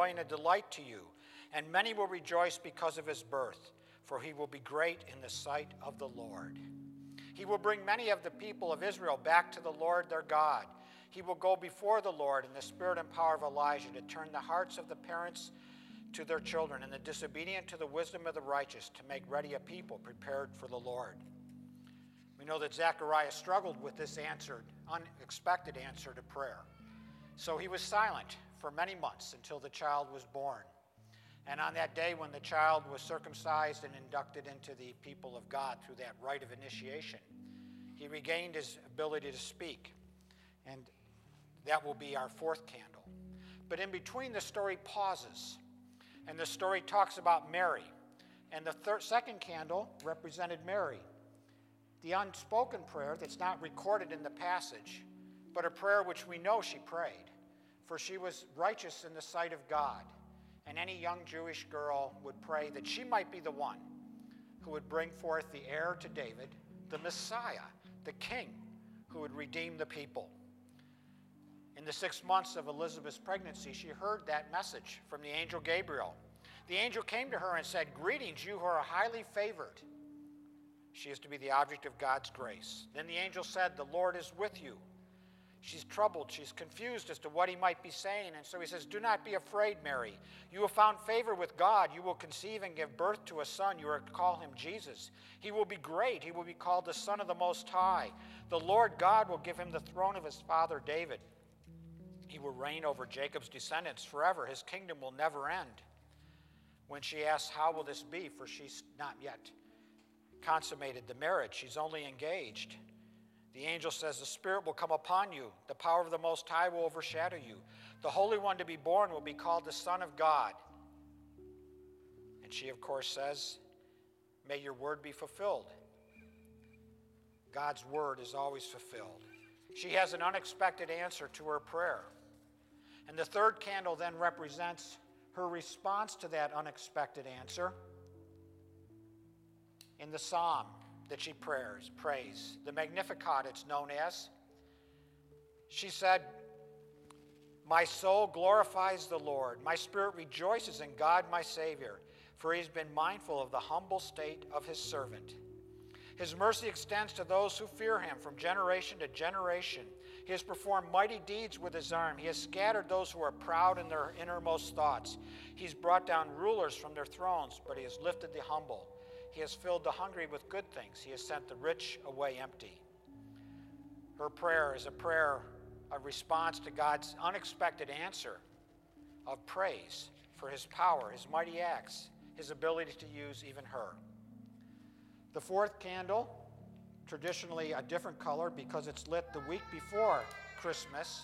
and a delight to you, and many will rejoice because of his birth, for he will be great in the sight of the Lord. He will bring many of the people of Israel back to the Lord their God. He will go before the Lord in the spirit and power of Elijah to turn the hearts of the parents to their children and the disobedient to the wisdom of the righteous, to make ready a people prepared for the Lord. We know that Zechariah struggled with this unexpected answer to prayer. So he was silent for many months until the child was born. And on that day when the child was circumcised and inducted into the people of God through that rite of initiation, he regained his ability to speak. And that will be our fourth candle. But in between, the story pauses. And the story talks about Mary. And the second candle represented Mary. The unspoken prayer that's not recorded in the passage, but a prayer which we know she prayed. For she was righteous in the sight of God. And any young Jewish girl would pray that she might be the one who would bring forth the heir to David, the Messiah, the king, who would redeem the people. In the 6 months of Elizabeth's pregnancy, she heard that message from the angel Gabriel. The angel came to her and said, "Greetings, you who are highly favored." She is to be the object of God's grace. Then the angel said, "The Lord is with you." She's troubled. She's confused as to what he might be saying. And so he says, "Do not be afraid, Mary. You have found favor with God. You will conceive and give birth to a son. You are to call him Jesus. He will be great. He will be called the Son of the Most High. The Lord God will give him the throne of his father David. He will reign over Jacob's descendants forever. His kingdom will never end." When she asks, "How will this be?" for she's not yet consummated the marriage. She's only engaged. The angel says, "The Spirit will come upon you. The power of the Most High will overshadow you. The Holy One to be born will be called the Son of God." And she, of course, says, "May your word be fulfilled." God's word is always fulfilled. She has an unexpected answer to her prayer. And the third candle then represents her response to that unexpected answer in the psalm that she prays, the Magnificat it's known as. She said, "My soul glorifies the Lord. My spirit rejoices in God my Savior, for he has been mindful of the humble state of his servant. His mercy extends to those who fear him from generation to generation. He has performed mighty deeds with his arm. He has scattered those who are proud in their innermost thoughts. He's brought down rulers from their thrones, but he has lifted the humble. He has filled the hungry with good things. He has sent the rich away empty." Her prayer is a prayer of response to God's unexpected answer of praise for his power, his mighty acts, his ability to use even her. The fourth candle, traditionally a different color because it's lit the week before Christmas,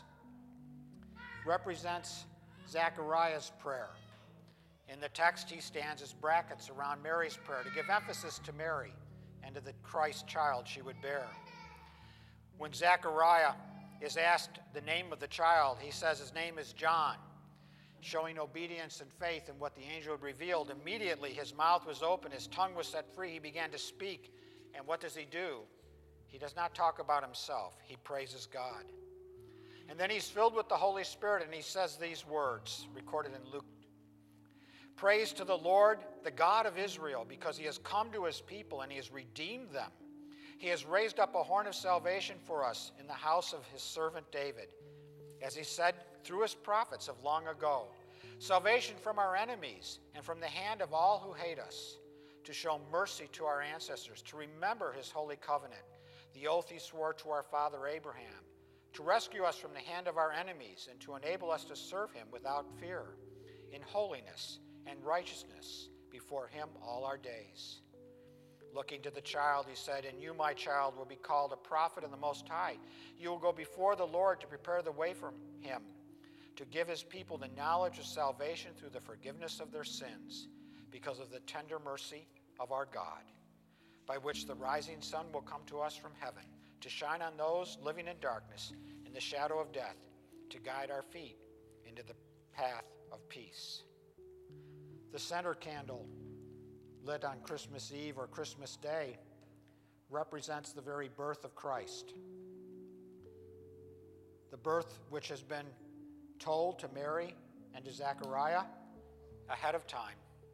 represents Zechariah's prayer. In the text, he stands as brackets around Mary's prayer to give emphasis to Mary and to the Christ child she would bear. When Zechariah is asked the name of the child, he says his name is John. Showing obedience and faith in what the angel had revealed, immediately his mouth was open, his tongue was set free, he began to speak. And what does he do? He does not talk about himself. He praises God. And then he's filled with the Holy Spirit, and he says these words, recorded in Luke. "Praise to the Lord, the God of Israel, because he has come to his people and he has redeemed them. He has raised up a horn of salvation for us in the house of his servant David, as he said through his prophets of long ago, salvation from our enemies and from the hand of all who hate us, to show mercy to our ancestors, to remember his holy covenant, the oath he swore to our father Abraham, to rescue us from the hand of our enemies and to enable us to serve him without fear, in holiness and righteousness before him all our days." Looking to the child, he said, "And you, my child, will be called a prophet of the Most High. You will go before the Lord to prepare the way for him, to give his people the knowledge of salvation through the forgiveness of their sins, because of the tender mercy of our God, by which the rising sun will come to us from heaven, to shine on those living in darkness, in the shadow of death, to guide our feet into the path of peace." The center candle, lit on Christmas Eve or Christmas Day, represents the very birth of Christ. The birth which has been told to Mary and to Zechariah ahead of time.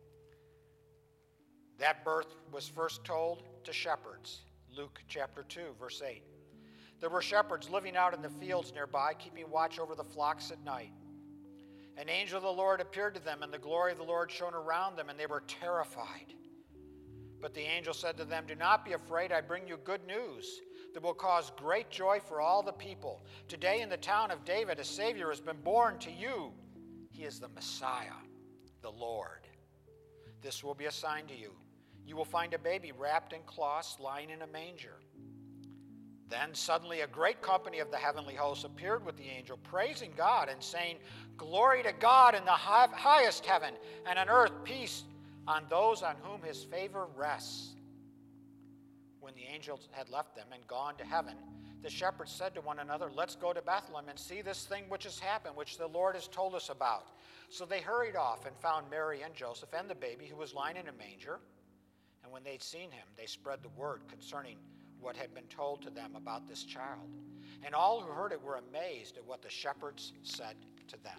That birth was first told to shepherds, Luke chapter 2, verse 8. There were shepherds living out in the fields nearby, keeping watch over the flocks at night. An angel of the Lord appeared to them, and the glory of the Lord shone around them, and they were terrified. But the angel said to them, "Do not be afraid, I bring you good news that will cause great joy for all the people. Today in the town of David a Savior has been born to you. He is the Messiah, the Lord. This will be a sign to you. You will find a baby wrapped in cloths lying in a manger." Then suddenly a great company of the heavenly hosts appeared with the angel, praising God and saying, "Glory to God in the highest heaven, and on earth peace on those on whom his favor rests." When the angels had left them and gone to heaven, the shepherds said to one another, "Let's go to Bethlehem and see this thing which has happened, which the Lord has told us about." So they hurried off and found Mary and Joseph and the baby who was lying in a manger. And when they'd seen him, they spread the word concerning what had been told to them about this child. And all who heard it were amazed at what the shepherds said to them.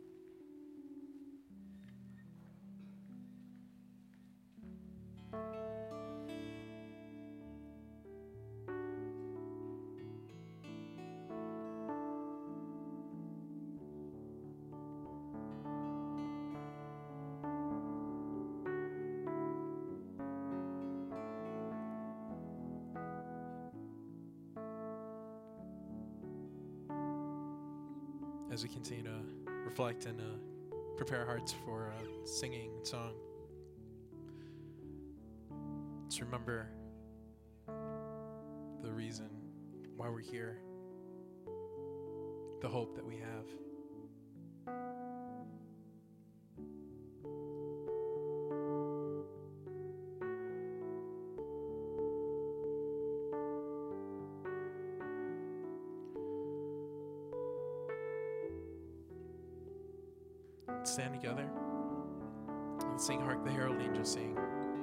As we continue to reflect and prepare our hearts for singing and song, let's remember the reason why we're here, the hope that we have. Stand together and sing "Hark the Herald Angels Sing."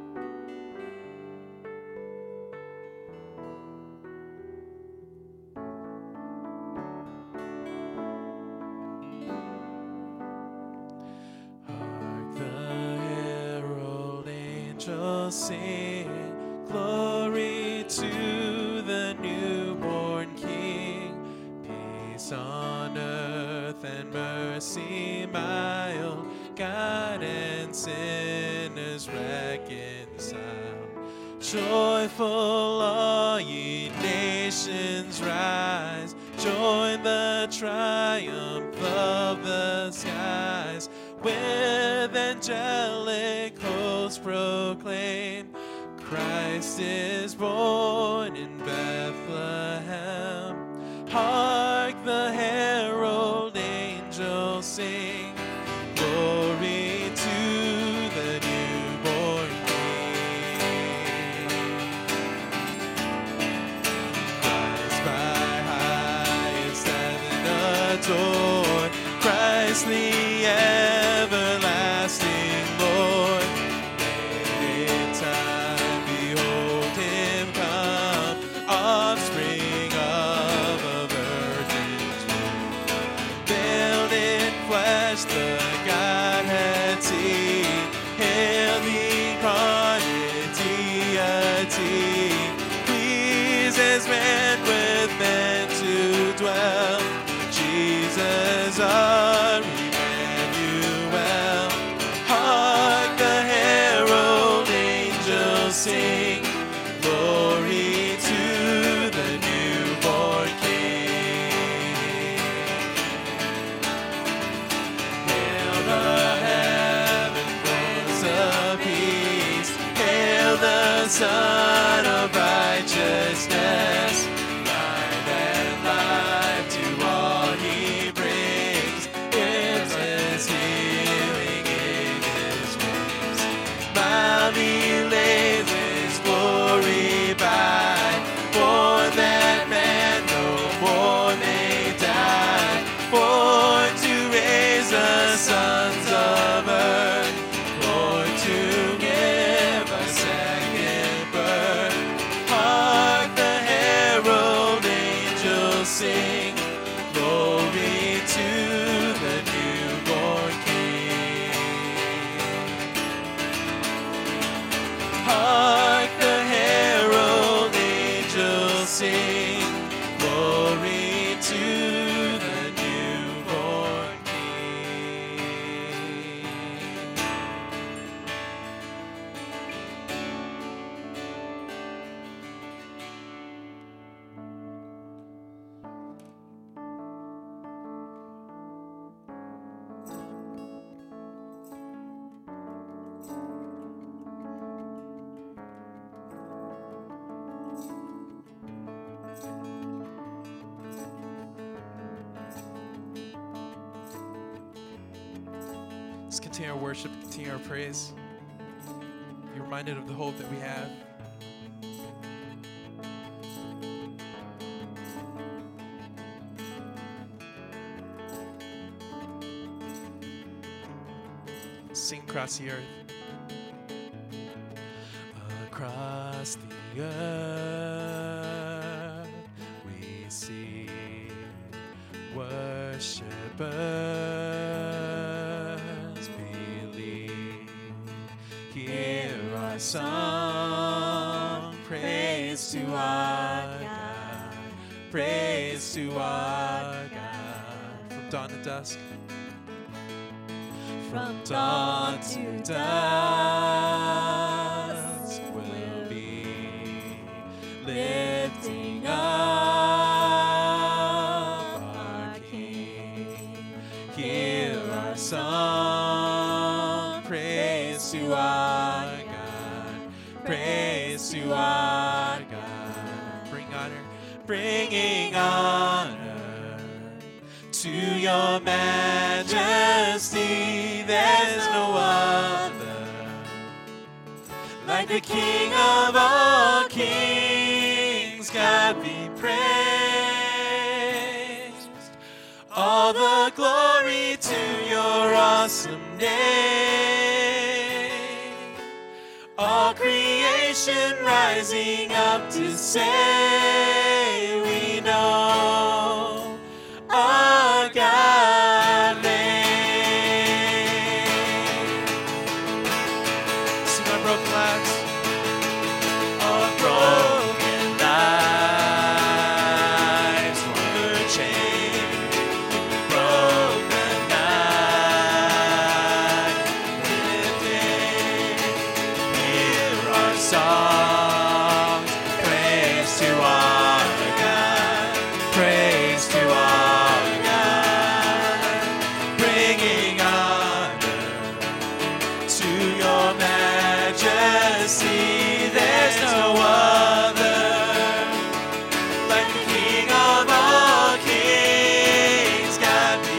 Hark the herald angels sing, glory to the newborn King, peace on earth and mercy mild, God and sinners reconciled. Joyful all ye nations rise, join the triumph of the skies, with angelic hosts proclaim, Christ is born in Bethlehem. Hark the herald angels sing, glory to the newborn King. Christ by highest heaven adored, Christ the everlasting Lord. Late in time behold him come, offspring of a virgin's womb. Veiled in flesh the Godhead seen, hail the incarnate deity. Pleases man with men to dwell, Jesus our Emmanuel. Hark the herald angels sing, glory to the newborn King. Hail the heaven-born of peace, hail the Son of righteousness. Light and life to all he brings, gives us healing in his wings. Mildly lays his glory by, for that man no more may die, born to raise the sons of earth, born to give a second birth. continue our worship, continue our praise, be reminded of the hope that we have. Sing across the earth. Across the earth we see worshipers believe. Hear our song, praise to our God, praise to our God. From dawn to dusk, from dawn to dusk, we'll be lifting up our King. Hear our song, praise to our God, praise to our God. Bringing honor to your majesty. There's no other like the King of all kings. God be praised. All the glory to your awesome name. All creation rising up to say we know our God reigns. Sing our broken lives. Our broken lives were changed. We broke the night lifted. Hear our songs. Praise to our God. Praise to our God. Bringing honor to your majesty. There's no other like the King of all kings. God be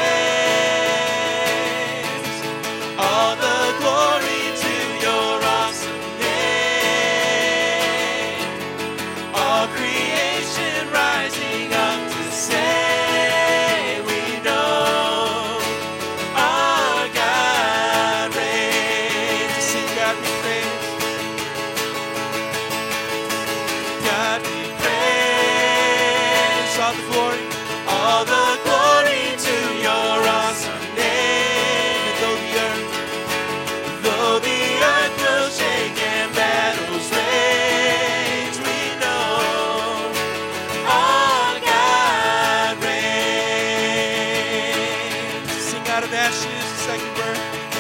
praised. All the glory to your awesome name. All creation rising up to say we know our God reigns. Sing God be praised. God be praised. All the glory to your awesome name. And though the earth will shake and battles rage, we know our God reigns. Sing out of ashes, second verse.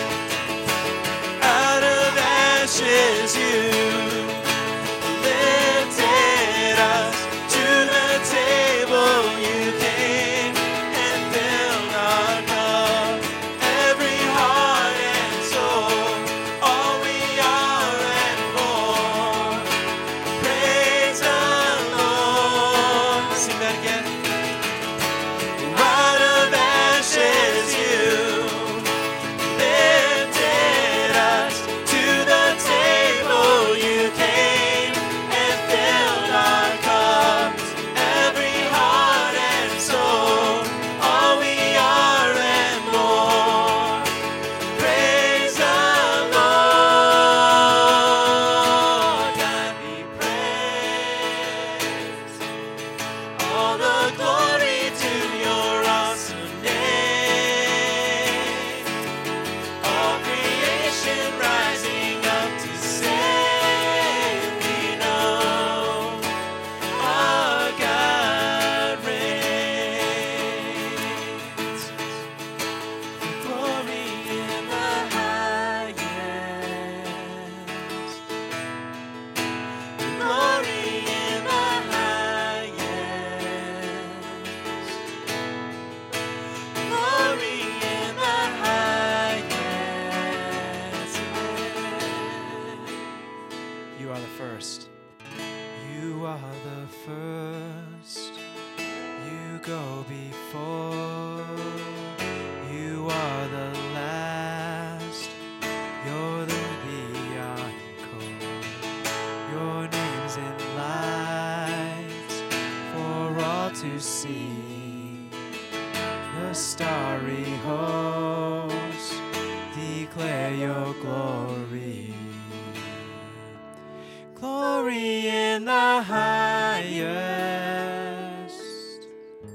Out of ashes you lifted us to the table. You came and filled our cup. Every heart and soul, all we are and more. Praise the Lord. Sing that again. Out of ashes you lifted us to the table. declare your glory. Glory in the highest.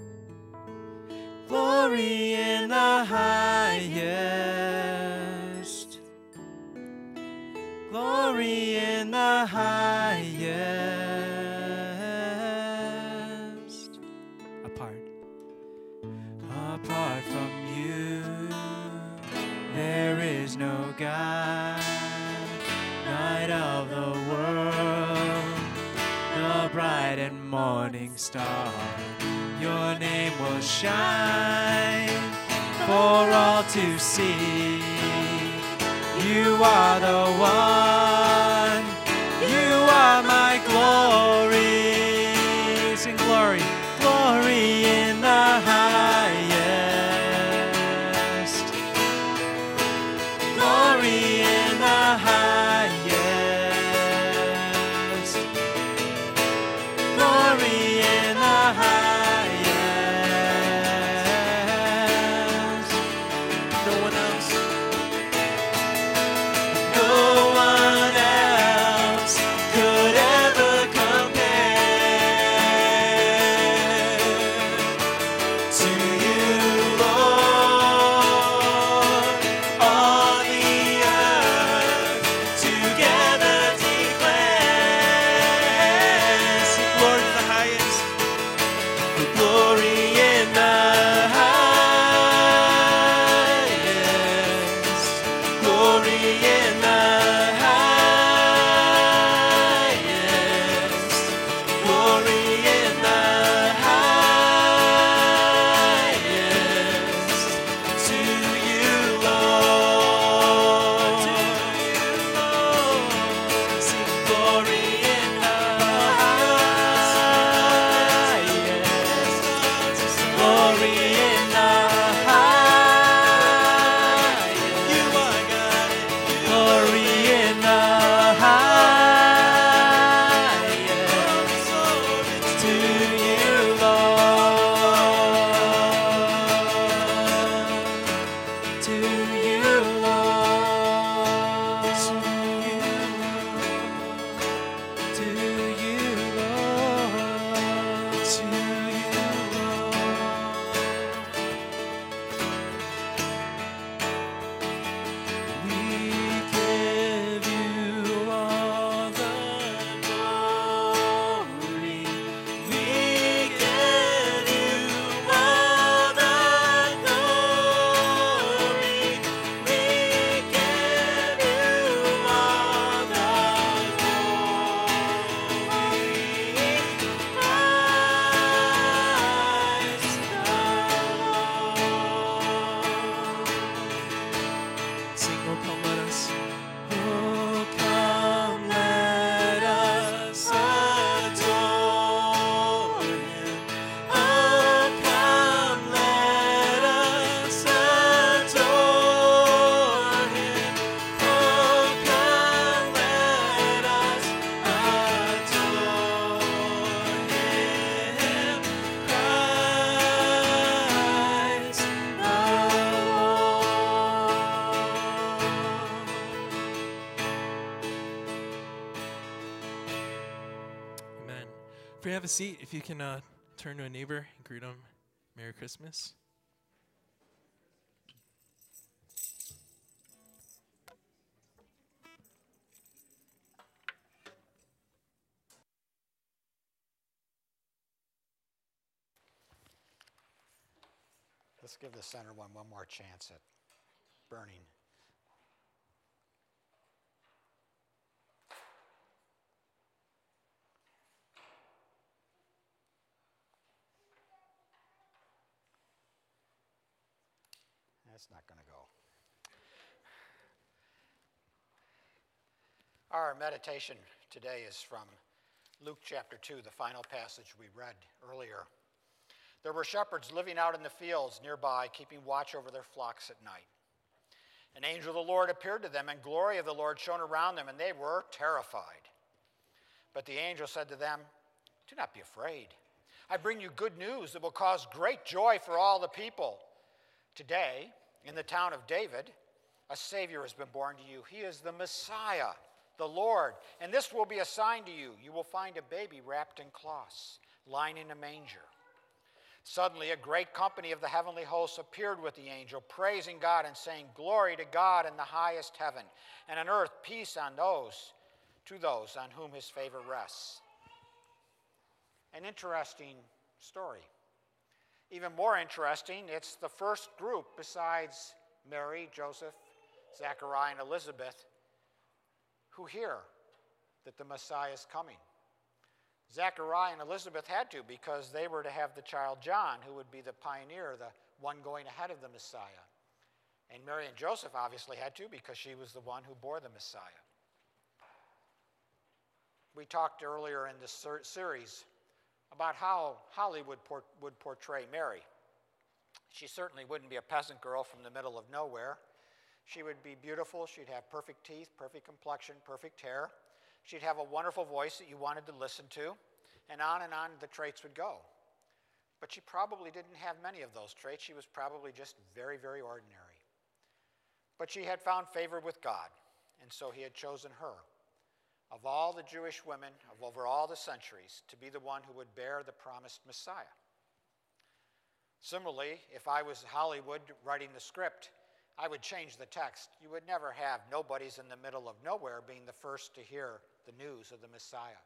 Glory in the highest. Glory in the highest. Apart from you, there is no God. Light of the world, the bright and morning star, your name will shine for all to see. You are the one, you are my glory. Sing glory, glory in the highest. Glory in the highest. Glory in the highest. No one else. No one else could ever compare to you, Lord. All the earth together declares glory in the highest. Glory in the highest. Glory in the highest. Glory in the highest. To you, Lord. To you, Lord. Sing glory in the highest. Glory in the highest. You are God. Glory in the highest. To you, Lord. To you, Lord. To you, Lord. To you, Lord. We give you all the glory. We give you all the glory. We give you all the glory. Sing, oh come let us. Oh come let us adore Him. Oh come let us adore Him. Oh come let us adore Him. Christ the Amen. If you have a seat, if you can turn to a neighbor and greet them Merry Christmas. Let's give the center one more chance at burning. That's not going to go. Our meditation today is from Luke chapter 2, the final passage we read earlier. There were shepherds living out in the fields nearby, keeping watch over their flocks at night. An angel of the Lord appeared to them, and glory of the Lord shone around them, and they were terrified. But the angel said to them, "Do not be afraid. I bring you good news that will cause great joy for all the people. Today, in the town of David, A Savior has been born to you. He is the Messiah, the Lord. And this will be a sign to you. You will find a baby wrapped in cloths, lying in a manger. Suddenly a great company of the heavenly hosts appeared with the angel, praising God and saying, Glory to God in the highest heaven, and on earth peace to those on whom his favor rests. An interesting story. Even more interesting, it's the first group besides Mary, Joseph, Zechariah, and Elizabeth who hear that the Messiah is coming. Zechariah and Elizabeth had to, because they were to have the child John, who would be the pioneer, the one going ahead of the Messiah. And Mary and Joseph obviously had to, because she was the one who bore the Messiah. We talked earlier in this series about how Hollywood would portray Mary. She certainly wouldn't be a peasant girl from the middle of nowhere. She would be beautiful. She'd have perfect teeth, perfect complexion, perfect hair. She'd have a wonderful voice that you wanted to listen to, and on the traits would go. But she probably didn't have many of those traits. She was probably just very, very ordinary. But she had found favor with God, and so he had chosen her, of all the Jewish women of over all the centuries, to be the one who would bear the promised Messiah. Similarly, if I was Hollywood writing the script, I would change the text. You would never have nobodies in the middle of nowhere being the first to hear the news of the Messiah.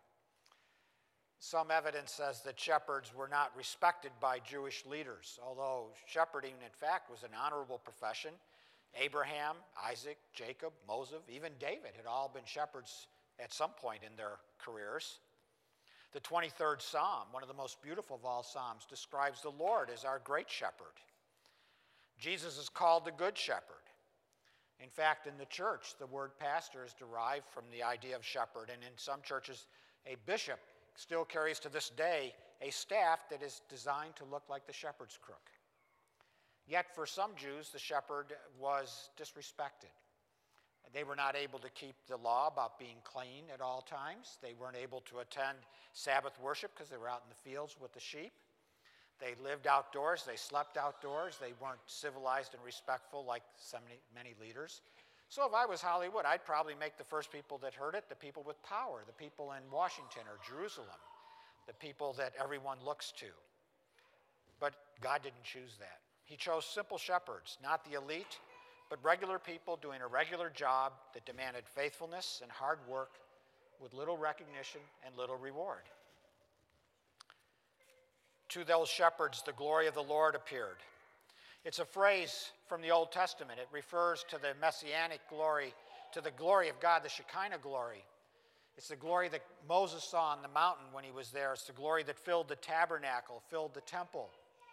Some evidence says that shepherds were not respected by Jewish leaders, although shepherding, in fact, was an honorable profession. Abraham, Isaac, Jacob, Moses, even David had all been shepherds at some point in their careers. The 23rd Psalm, one of the most beautiful of all Psalms, describes the Lord as our great shepherd. Jesus is called the Good Shepherd. In fact, in the church, the word pastor is derived from the idea of shepherd, and in some churches, a bishop still carries to this day a staff that is designed to look like the shepherd's crook. Yet for some Jews, the shepherd was disrespected. They were not able to keep the law about being clean at all times. They weren't able to attend Sabbath worship because they were out in the fields with the sheep. They lived outdoors. They slept outdoors. They weren't civilized and respectful like so many leaders. So if I was Hollywood, I'd probably make the first people that heard it the people with power, the people in Washington or Jerusalem, the people that everyone looks to. But God didn't choose that. He chose simple shepherds, not the elite, but regular people doing a regular job that demanded faithfulness and hard work with little recognition and little reward. To those shepherds, the glory of the Lord appeared. It's a phrase from the Old Testament. It refers to the messianic glory, to the glory of God, the Shekinah glory. It's the glory that Moses saw on the mountain when he was there. It's the glory that filled the tabernacle, filled the temple.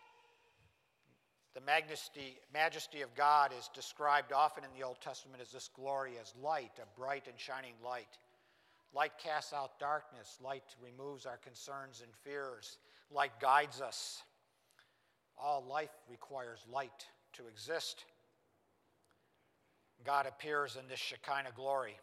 The majesty of God is described often in the Old Testament as this glory, as light, a bright and shining light. Light casts out darkness. Light removes our concerns and fears. Light guides us. All life requires light to exist. God appears in this Shekinah glory.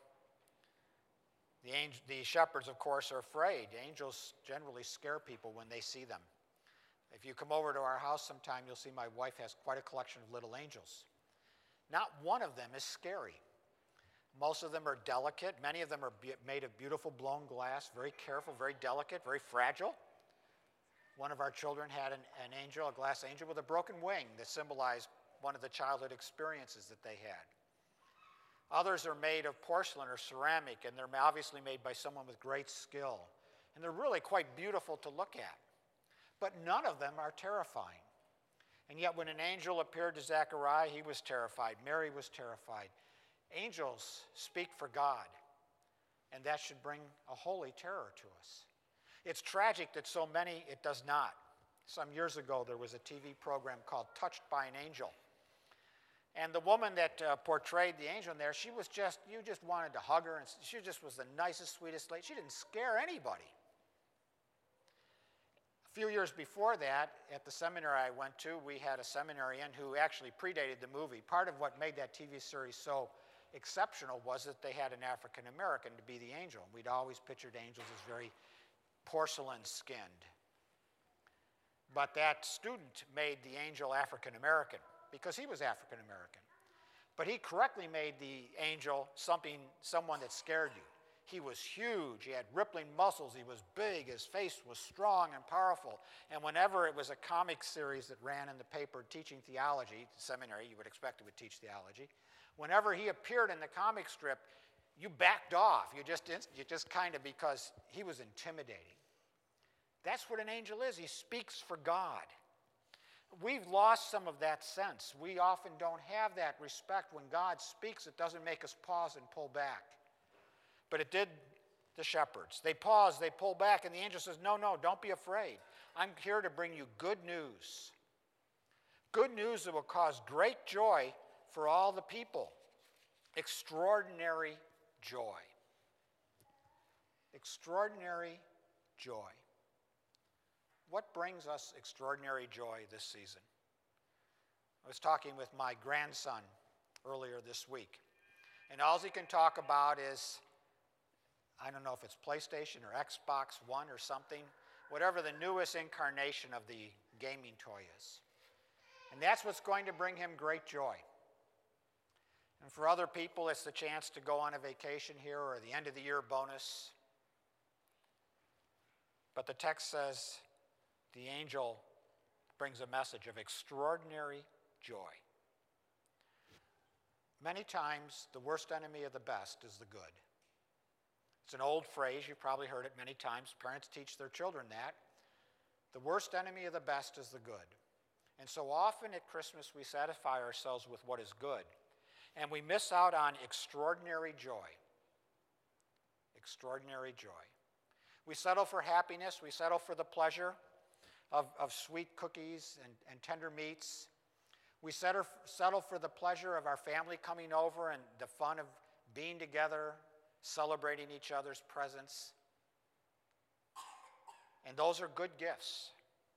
The shepherds, of course, are afraid. Angels generally scare people when they see them. If you come over to our house sometime, you'll see my wife has quite a collection of little angels. Not one of them is scary. Most of them are delicate. Many of them are made of beautiful blown glass, very careful, very delicate, very fragile. One of our children had an angel, a glass angel, with a broken wing that symbolized one of the childhood experiences that they had. Others are made of porcelain or ceramic, and they're obviously made by someone with great skill. And they're really quite beautiful to look at. But none of them are terrifying. And yet when an angel appeared to Zechariah, he was terrified. Mary was terrified. Angels speak for God, and that should bring a holy terror to us. It's tragic that so many it does not. Some years ago, there was a TV program called Touched by an Angel. And the woman that portrayed the angel in there, you just wanted to hug her, and she just was the nicest, sweetest lady. She didn't scare anybody. A few years before that, at the seminary I went to, we had a seminarian who actually predated the movie. Part of what made that TV series so exceptional was that they had an African American to be the angel. We'd always pictured angels as very porcelain-skinned. But that student made the angel African American because he was African American. But he correctly made the angel someone that scared you. He was huge. He had rippling muscles. He was big. His face was strong and powerful. And whenever it was a comic series that ran in the paper teaching theology, seminary, you would expect it would teach theology. Whenever he appeared in the comic strip, you backed off. You just kind of, because he was intimidating. That's what an angel is. He speaks for God. We've lost some of that sense. We often don't have that respect. When God speaks, it doesn't make us pause and pull back. But it did the shepherds. They paused, they pulled back, and the angel says, no, don't be afraid. I'm here to bring you good news. Good news that will cause great joy for all the people. Extraordinary joy. Extraordinary joy. What brings us extraordinary joy this season? I was talking with my grandson earlier this week, and all he can talk about is, I don't know if it's PlayStation or Xbox One or something, whatever the newest incarnation of the gaming toy is. And that's what's going to bring him great joy. And for other people, it's the chance to go on a vacation here or the end of the year bonus. But the text says the angel brings a message of extraordinary joy. Many times, the worst enemy of the best is the good. It's an old phrase. You've probably heard it many times. Parents teach their children that. The worst enemy of the best is the good. And so often at Christmas, we satisfy ourselves with what is good. And we miss out on extraordinary joy. Extraordinary joy. We settle for happiness. We settle for the pleasure of sweet cookies and tender meats. We settle for the pleasure of our family coming over and the fun of being together, celebrating each other's presence. And those are good gifts.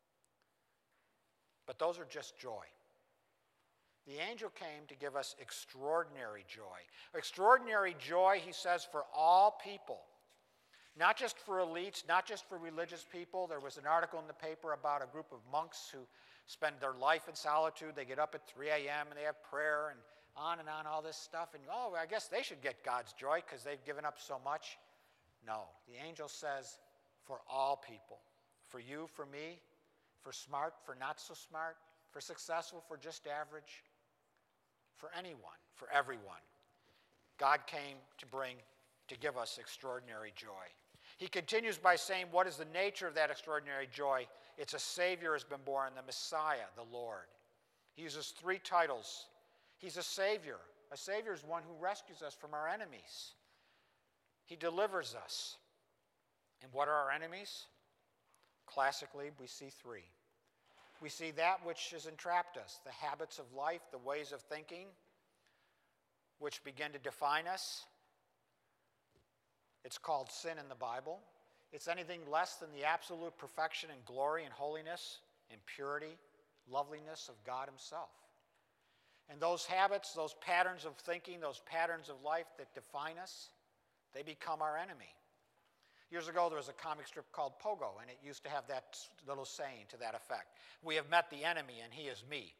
But those are just joy. The angel came to give us extraordinary joy. Extraordinary joy, he says, for all people. Not just for elites, not just for religious people. There was an article in the paper about a group of monks who spend their life in solitude. They get up at 3 a.m. and they have prayer and on, all this stuff. And, I guess they should get God's joy because they've given up so much. No, the angel says, for all people. For you, for me, for smart, for not so smart, for successful, for just average, for anyone, for everyone. God came to give us extraordinary joy. He continues by saying, what is the nature of that extraordinary joy? It's a Savior has been born, the Messiah, the Lord. He uses 3 titles. He's a Savior. A Savior is one who rescues us from our enemies. He delivers us. And what are our enemies? Classically, we see 3. We see that which has entrapped us, the habits of life, the ways of thinking, which begin to define us. It's called sin in the Bible. It's anything less than the absolute perfection and glory and holiness and purity, loveliness of God himself. And those habits, those patterns of thinking, those patterns of life that define us, they become our enemy. Years ago, there was a comic strip called Pogo, and it used to have that little saying to that effect. We have met the enemy, and he is me.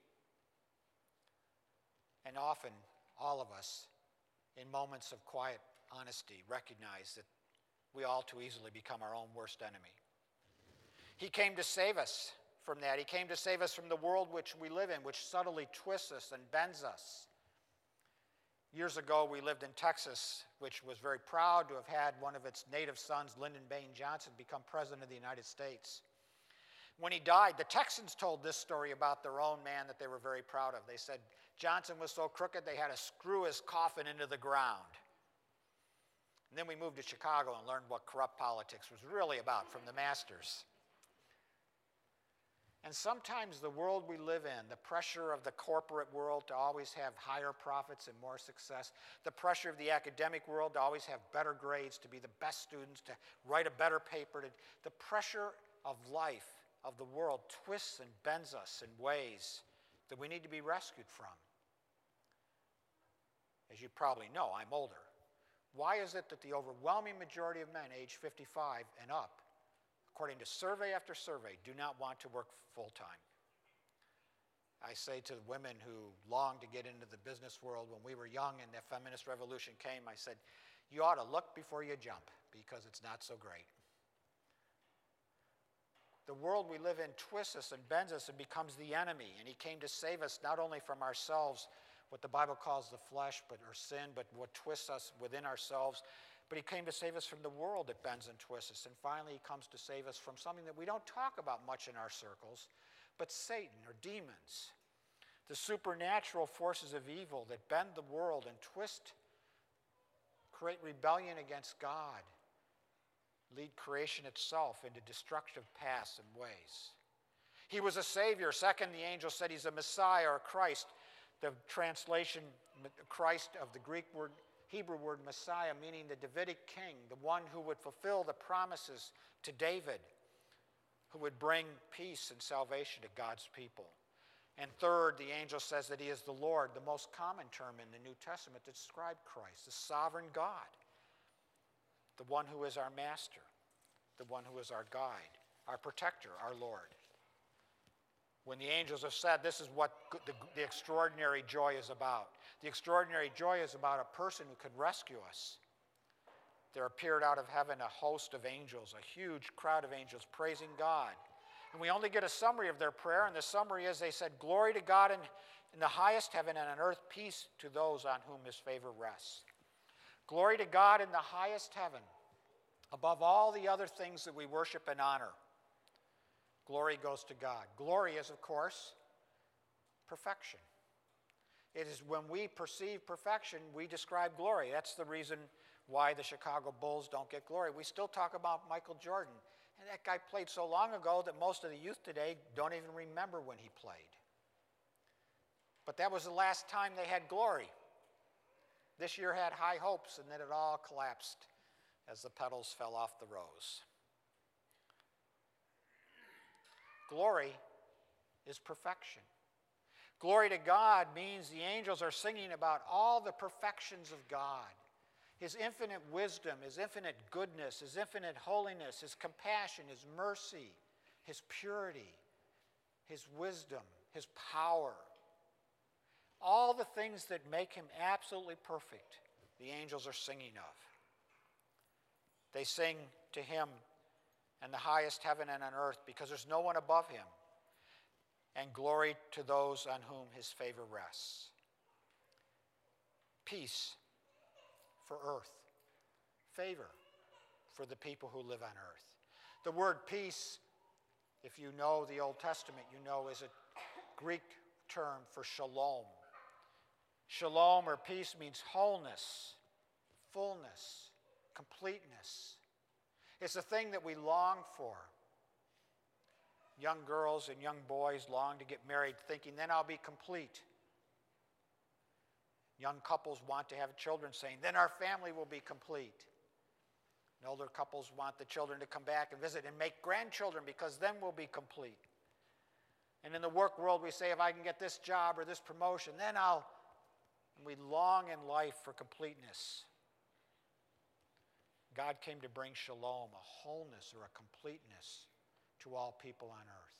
And often, all of us, in moments of quiet honesty, recognize that we all too easily become our own worst enemy. He came to save us from that. He came to save us from the world which we live in, which subtly twists us and bends us. Years ago, we lived in Texas, which was very proud to have had one of its native sons, Lyndon Baines Johnson, become president of the United States. When he died, the Texans told this story about their own man that they were very proud of. They said Johnson was so crooked they had to screw his coffin into the ground. And then we moved to Chicago and learned what corrupt politics was really about from the masters. And sometimes the world we live in, the pressure of the corporate world to always have higher profits and more success, the pressure of the academic world to always have better grades, to be the best students, to write a better paper, the pressure of life, of the world, twists and bends us in ways that we need to be rescued from. As you probably know, I'm older. Why is it that the overwhelming majority of men age 55 and up, according to survey after survey, do not want to work full-time? I say to women who long to get into the business world, when we were young and the feminist revolution came, I said, you ought to look before you jump, because it's not so great. The world we live in twists us and bends us and becomes the enemy, and he came to save us not only from ourselves, what the Bible calls the flesh, or sin, but what twists us within ourselves, but he came to save us from the world that bends and twists us, and finally he comes to save us from something that we don't talk about much in our circles, but Satan, or demons, the supernatural forces of evil that bend the world and create rebellion against God, lead creation itself into destructive paths and ways. He was a Savior. Second, the angel said he's a Messiah or Christ. The translation, Christ, of the Greek word, Hebrew word Messiah, meaning the Davidic king, the one who would fulfill the promises to David, who would bring peace and salvation to God's people. And third, the angel says that he is the Lord, the most common term in the New Testament to describe Christ, the sovereign God, the one who is our master, the one who is our guide, our protector, our Lord. When the angels have said this is what the extraordinary joy is about. The extraordinary joy is about a person who could rescue us. There appeared out of heaven a host of angels, a huge crowd of angels praising God. And we only get a summary of their prayer, and the summary is they said, glory to God in the highest heaven, and on earth peace to those on whom his favor rests. Glory to God in the highest heaven, above all the other things that we worship and honor. Glory goes to God. Glory is, of course, perfection. It is when we perceive perfection, we describe glory. That's the reason why the Chicago Bulls don't get glory. We still talk about Michael Jordan. And that guy played so long ago that most of the youth today don't even remember when he played. But that was the last time they had glory. This year had high hopes, and then it all collapsed as the petals fell off the rose. Glory is perfection. Glory to God means the angels are singing about all the perfections of God. His infinite wisdom, his infinite goodness, his infinite holiness, his compassion, his mercy, his purity, his wisdom, his power. All the things that make him absolutely perfect, the angels are singing of. They sing to him in the highest heaven and on earth because there's no one above him. And glory to those on whom his favor rests. Peace for earth. Favor for the people who live on earth. The word peace, if you know the Old Testament, you know is a Greek term for shalom. Shalom or peace means wholeness, fullness, completeness. It's a thing that we long for. Young girls and young boys long to get married thinking, then I'll be complete. Young couples want to have children saying, then our family will be complete. And older couples want the children to come back and visit and make grandchildren because then we'll be complete. And in the work world we say, if I can get this job or this promotion, then I'll... And we long in life for completeness. God came to bring shalom, a wholeness or a completeness to all people on earth.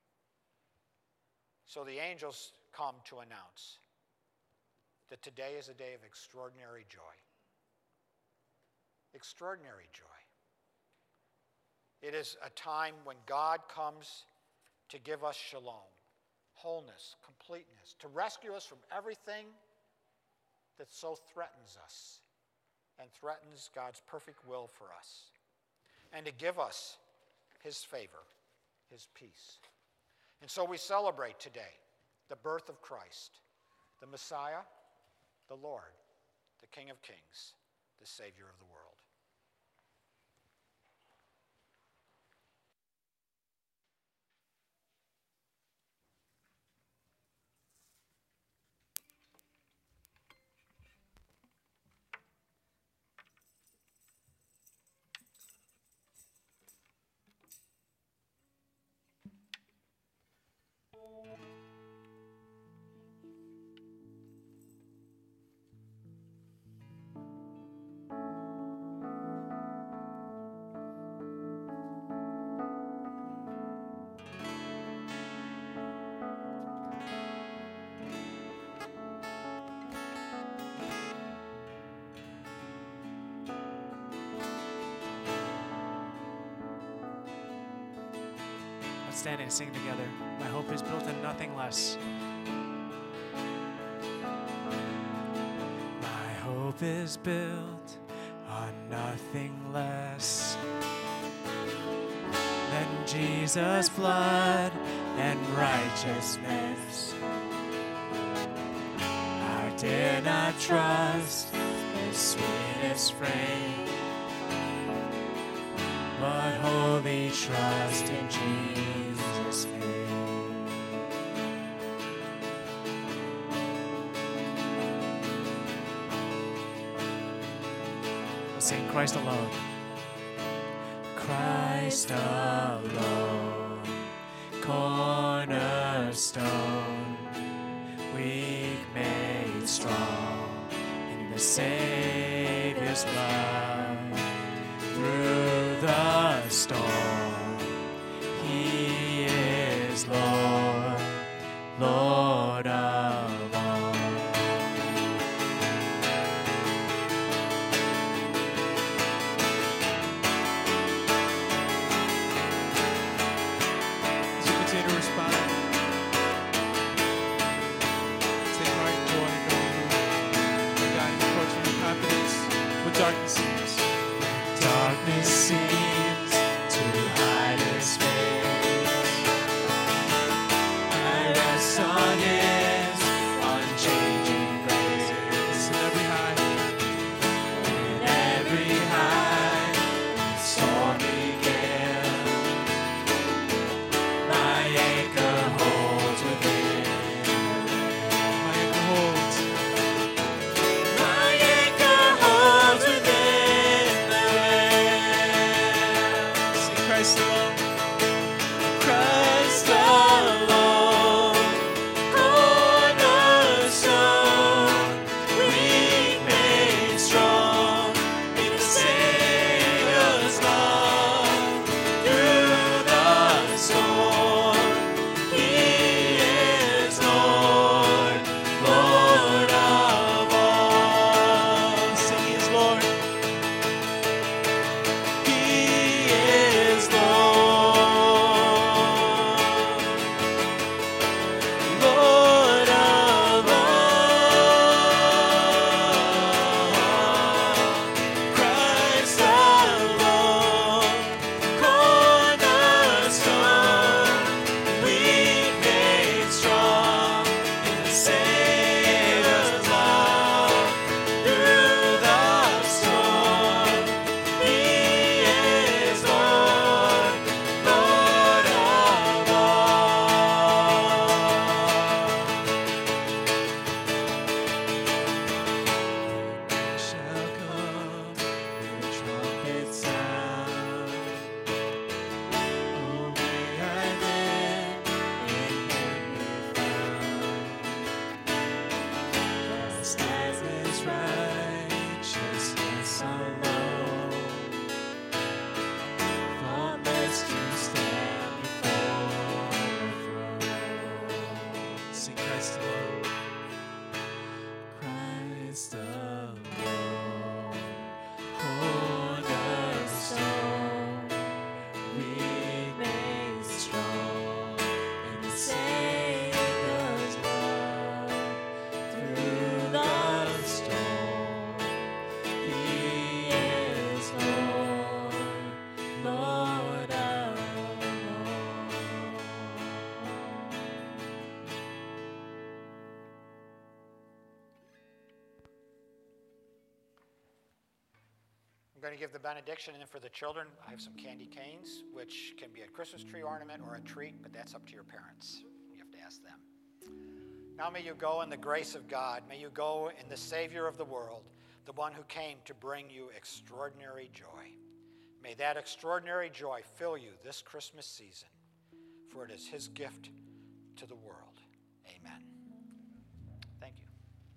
So the angels come to announce that today is a day of extraordinary joy. Extraordinary joy. It is a time when God comes to give us shalom, wholeness, completeness, to rescue us from everything that so threatens us and threatens God's perfect will for us, and to give us his favor, his peace. And so we celebrate today the birth of Christ, the Messiah, the Lord, the King of Kings, the Savior of the world. Let's stand and sing together. My hope is built on nothing less. My hope is built on nothing less than Jesus' blood and righteousness. I dare not trust His sweetest frame, but wholly trust in Jesus' name. Let's sing Christ alone. Christ alone, cornerstone, weak made strong in the Savior's love. Through the storm, He is Lord, Lord of all. As you continue to respond, take heart and joy, knowing that God is approaching with confidence with darkness seems. Darkness seems to hide His face. I rest on His unchanging grace. In every high, In every high and stormy gale, my anchor holds within my anchor holds. My anchor holds within the veil. Sing Christ alone. Christ alone, cornerstone, weak made strong in the Savior's love. Through the storm, He is Lord, Lord of all. Sing He is Lord. He is Lord, Lord of all. Christ alone, cornerstone, weak made strong in the Savior's love. Through the storm, He is Lord, Lord of all. Shall come with a trumpet sound. Oh, may I then in Him be found. Just as His righteousness alone, faultless to stand before the throne. Sing Christ alone. Christ alone, cornerstone, weak made strong in the Savior's love. Through the storm, He is Lord, Lord of all. I'm going to give the benediction, and then for the children, I have some candy canes, which can be a Christmas tree ornament or a treat, but that's up to your parents. You have to ask them. Now may you go in the grace of God. May you go in the Savior of the world, the one who came to bring you extraordinary joy. May that extraordinary joy fill you this Christmas season, for it is His gift to the world. Amen. Thank you.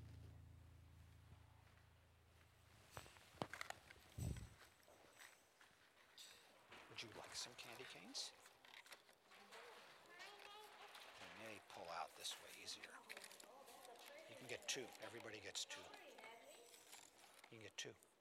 Would you like some candy canes? They may pull out this way easier. You can get two. Everybody gets two. You can get two.